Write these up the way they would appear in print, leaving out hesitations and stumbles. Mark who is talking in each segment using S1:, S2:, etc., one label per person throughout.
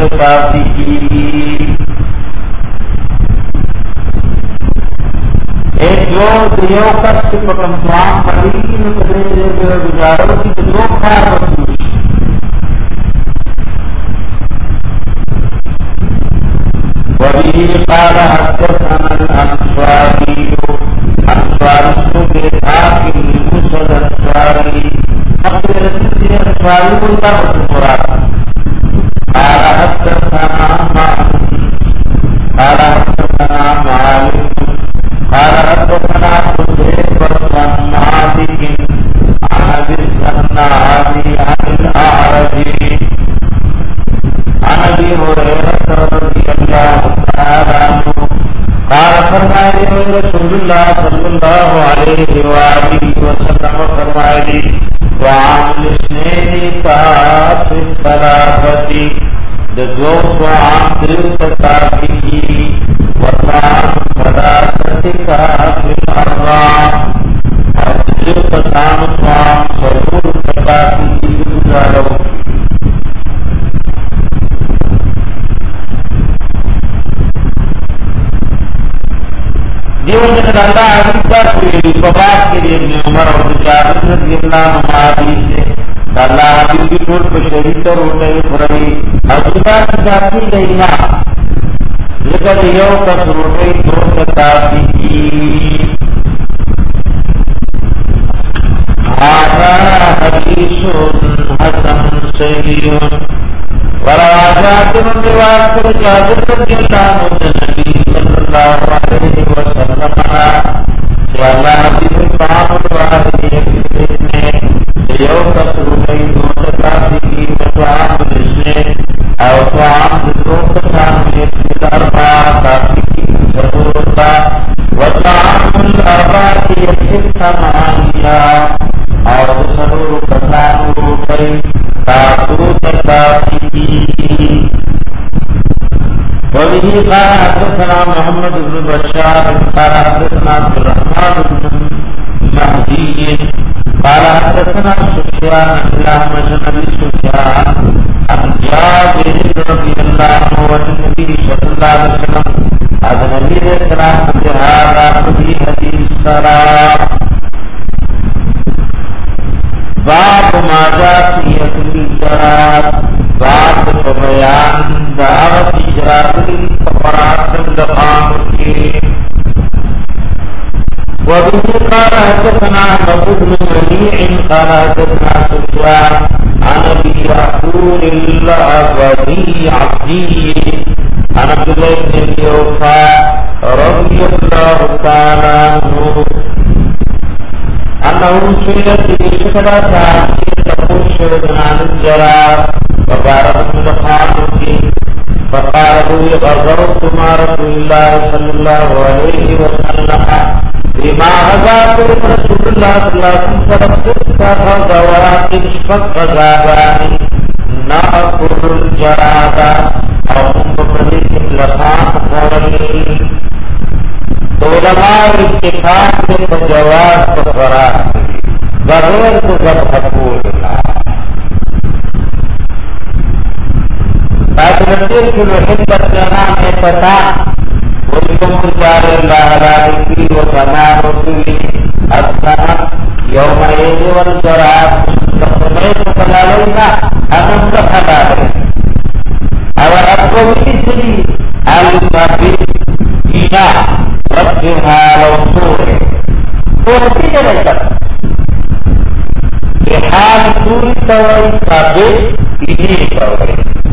S1: काफी एक जो दियो कष्ट पकंपाम मरीन करे गुजारो की दो खार वही काल हस्तन अंस्वारी अंस्वारी देखा कि मुसद अंस्वारी अपने अंस्वारी बोलता पूरा काल हस्तन बात के लिए उमर और शरीर हो गई बुराई अजुदा की जाती गई ना लेकिन यो कस हो गई दो शताब्दी की हसन सहीन वराजातिम विवाकर जाबिर रज़ियल्लाहु नबी सल्लल्लाहु अलैहि वसल्लम वाला हदीस काम वाहिद में यो कसर गई दो शताब्दी की वसाम जिसने और स्वाम दो सामने दरबा काफी की जरूरता वसाम दरबा की शिक्षा मानिया और सरूर कसानु गई ताबूत काफी वही قال حدثنا محمد بن بشار قال حدثنا عبد الرحمن بن مهدي قال حدثنا سفيان عن ابي سفيان عن جابر رضي الله عنه عن النبي صلى الله عليه وسلم عن النبي صلى الله عليه وسلم هذا في حديث الصلاه باب ما جاء في الجراد باب بيان دعوت اجراد الفقرات الدقام وبه قال حدثنا ابو بن منيع قال حدثنا سفيان عن ابي يعقوب الابدي عبدي عن عبد الله بن يوفى رضي الله تعالى عنه انه سئل بشكرة تقول عن الجراد وبارك الخالق فقال له غزوت مع رسول الله صلى الله عليه وسلم بما غزاة رسول الله صلى الله عليه وسلم ست غزوات فغزابان نأكل الجراد او مبرد لخان قولي علماء اتفاق کے جواز فقرات بغیر تو جب حقول ताकि की मुहब्बत जाना में पता वल्कुम जार अल्लाह की व बना रसूली अस्सना यौम यवल जरात समय तो बना लेगा अनंत फला है और आपको इसलिए अल नबी ईना रब्बिहा लौसूर तो ठीक है कि हाल पूरी तरह साबित इन्हीं करोगे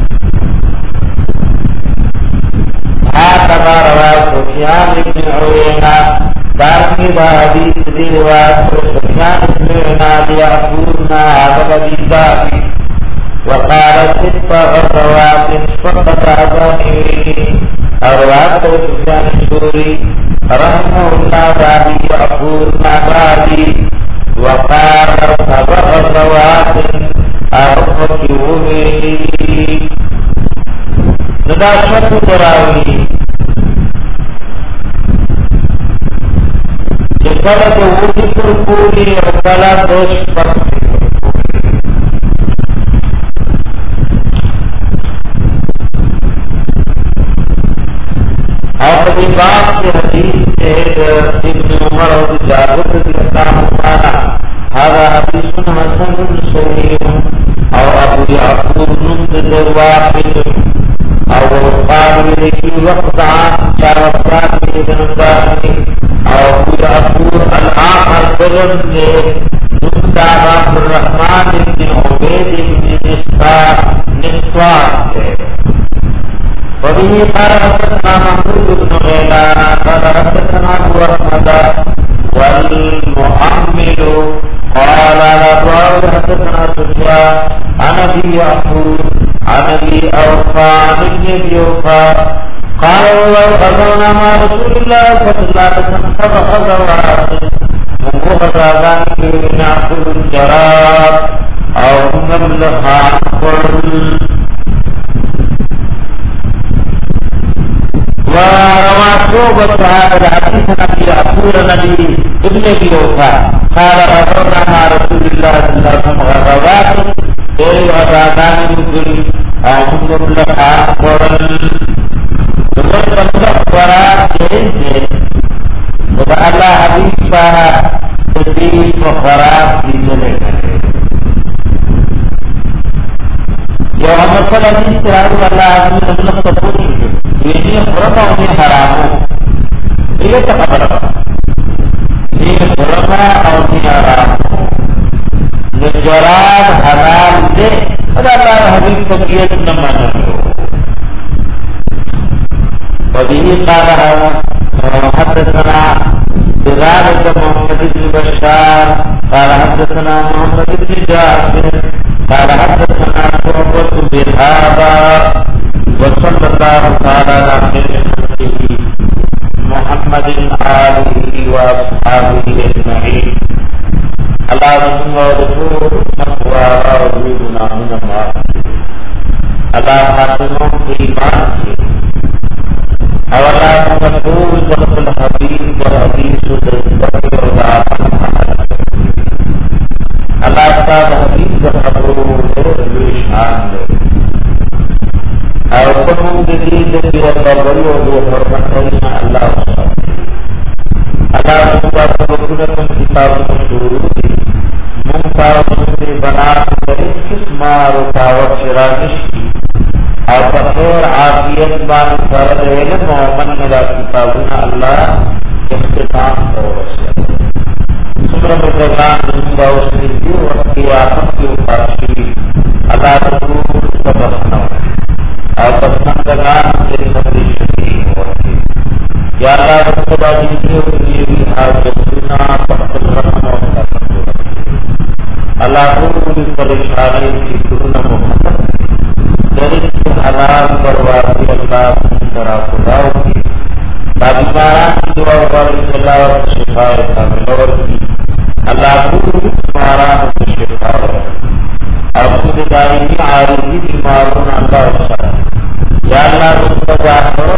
S1: هذا رواه سفيان بن عيينة دارمي حديث دي رواه سفيان بن عيينة يأخذنا هذا الذي باقي وقال ست غزوات فقد أذاني رواه سفيان الثوري رحمه الله بعدي يأخذنا بعدي وقال سبع غزوات أرفقوني نداشت دراوی جکلا تو اوٹی پر پوری اور کلا دوش پر बाप के हदीस से इब्न उमर और जाबिर रज़ियल्लाहु अन्हुमा हज़ा हदीस हसन सहीह और अबू याकूब मुंतज़िर वाहिद और क़ाबिल की वक्त चार वक़्त के जनबानी और अबू याकूब अल-आखर बदल से मुंता अब्दुर रहमान इब्न उबैद इब्न निस्वार से वही قال حدثنا محمود بن غيلان قال حدثنا ابو احمد والمؤمل قال حدثنا سفيان عن ابي يعقوب عن ابي اوفى عن ابن ابي اوفى قال الله غزونا مع رسول الله صلى الله عليه وسلم فغزوات وغزوان من ناكل الجراد او نملها ورواه هذا الحديث الذي يقول النبي ابن ابي اوفى قال غزونا مع رسول الله صلى الله عليه وسلم غزوات غزوان من او نملها وقال الله حبيب فاها تدين وخراب في ذلك يوم مثلا استراد الله حبيب نملك تقول ini berapa ini haramu ini tak apa ini berapa ini haramu nejaran haram ini adalah habis bagian nama وبه قال حدثنا بلال بن محمد بن بشار قال حدثنا محمد بن جعفر قال حدثنا شعبة بهذا وصلى الله تعالى على خير محمد آله وأصحابه أجمعين على رسول ورسول مقوى وجودنا من الله على خاتمه إيمان أولا مقبول ضبط الحديث والحديث ضبط الله الله تعالى حديث مقبول بشان और कौन की बड़ी और वो फरमाते हैं अल्लाह सुब्हान को किताबों में शुरू की मुंताज़ से बना कर किस मारो तावत शरानिश की और बखैर आफियत बान फरद है मोहम्मद मेरा किताबों अल्लाह इख्तिताम और सुमरम जवान दूंगा उसने क्यों वक्त आखिरत के उपाशी अल्लाह रसूल का बखना और पसंदगान के संदेश होते या अल्लाह रब्बुल आलमीन के लिए भी हाजिरना पक्कल रहम और अल्लाह पूरी परेशानी की दुनिया मोहम्मद दरिद के हालात बर्बादी अल्लाह तरह खुदा की ताबिबारान की दुआ वाली सलाह और शिफाए कामिल की अल्लाह पूरी तुम्हारा शिफा और खुद दाई आरिजी बीमारों अल्लाह या अल्लाह उसका जाकर